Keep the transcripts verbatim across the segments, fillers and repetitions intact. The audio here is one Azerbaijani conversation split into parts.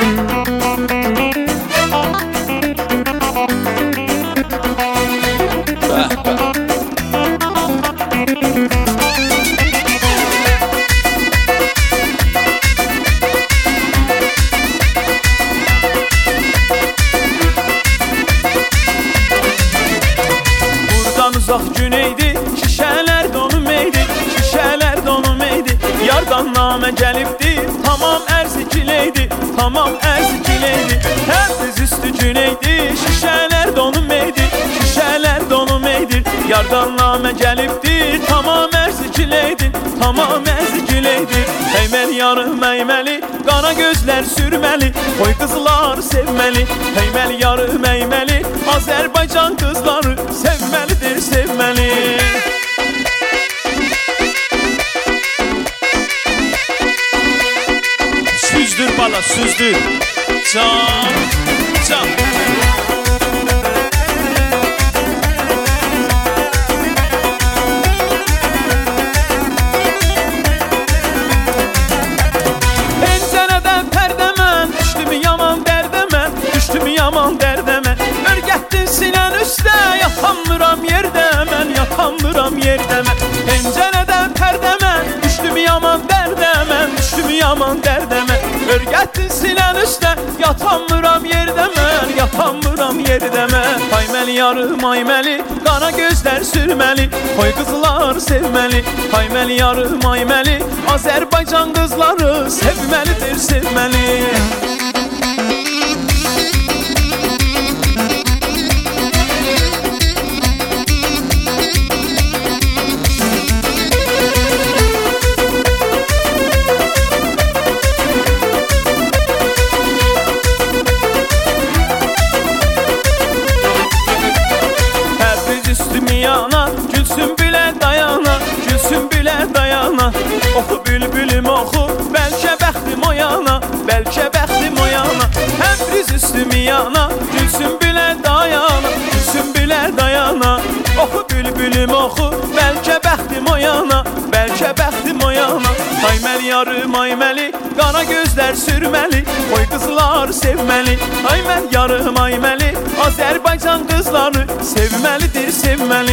Uzaq güneydi, şişələr donum eydi, şişələr donum eydi. Yardan namə gəlibdi, tamam ərzikileydi, tamam ərzikileydi. Təbriz üstü güneydi, şişələr donum eydi, şişələr donum eydi. Yardan namə gəlibdi, tamam ərzikileydi, tamam ərzikileydi. Heyməl yarım əyməli, qara gözlər sürməli, qoy qızlar sevməli. Heyməl yarım əyməli, Azərbaycan qızları sevməlidir, sevməli. Süzdür bala, süzdür. Can, can. Pəncərədən pərdəmən, düşdüm yaman dərdəmən, düşdüm yaman dərdəmən. Örgətdin sinən üstə, yatamıram yerdə mən, yatamıram yerdə mən. Pəncərədən pərdəmən, düşdüm yaman dərdəmən, düşdüm yaman dərdəmən. Örgətdin sinən üstə, yatamıram yerdə mən, yatamıram yerdə mən. Hayməli yarım ayməli, qara gözlər sürməli, qoy qızlar sevməli. Hayməli yarım ayməli, Azərbaycan qızları sevməlidir, sevməli. Yana, gülsün bilə dayana, gülsün bilə dayana. Oxu bülbülüm oxu, bəlkə bəxtim o yana, bəlkə bəxtim o yana. Təbriz üstüm yana, gülsün bilə dayana, gülsün bilə dayana. Oxu bülbülüm oxu, bəlkə bəxtim o yana, bəlkə bəxtim o yana. Hayməl yarım ayməli, qara gözlər sürməli, qoy qızlar sevməli. Hayməl yarım ayməli, Azərbaycan qızları sevməlidir, sevməli.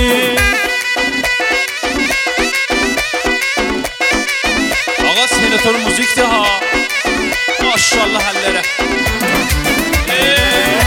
Ağa senatör müzikti ha. Maşallah hallere. Eee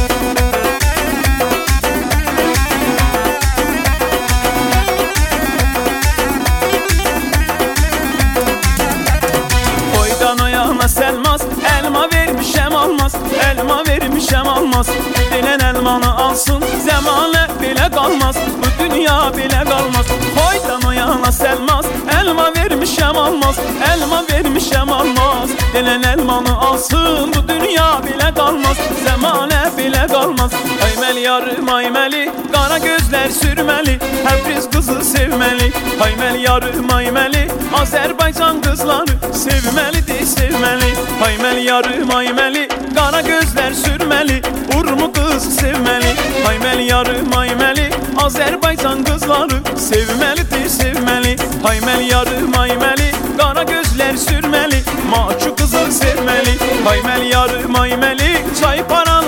Selmaz, elma vermişəm almaz, elma vermişəm almaz. Denən elmanı alsın, zəmanə belə qalmaz, bu dünya belə qalmaz. Xoydan o yana Selmaz, elma vermişəm almaz, elma vermişəm almaz. Denən elmanı alsın, bu dünya belə qalmaz, zəmanə belə qalmaz. Hayməl yarım ayməli, qara gözlər sürməli, Təbriz qızı sevməli. Hayməl yarım ayməli, Azərbaycan qızları sevməlidir, sevməli. Hayməl yarım ayməli, qara gözlər sürməli, Urmu qız sevməli. Hayməl yarım ayməli, Azərbaycan qızları sevməlidir, sevməli. Hayməl yarım ayməli, qara gözlər sürməli, Maçu qızı sevməli. Hayməl yarım ayməli, çay paran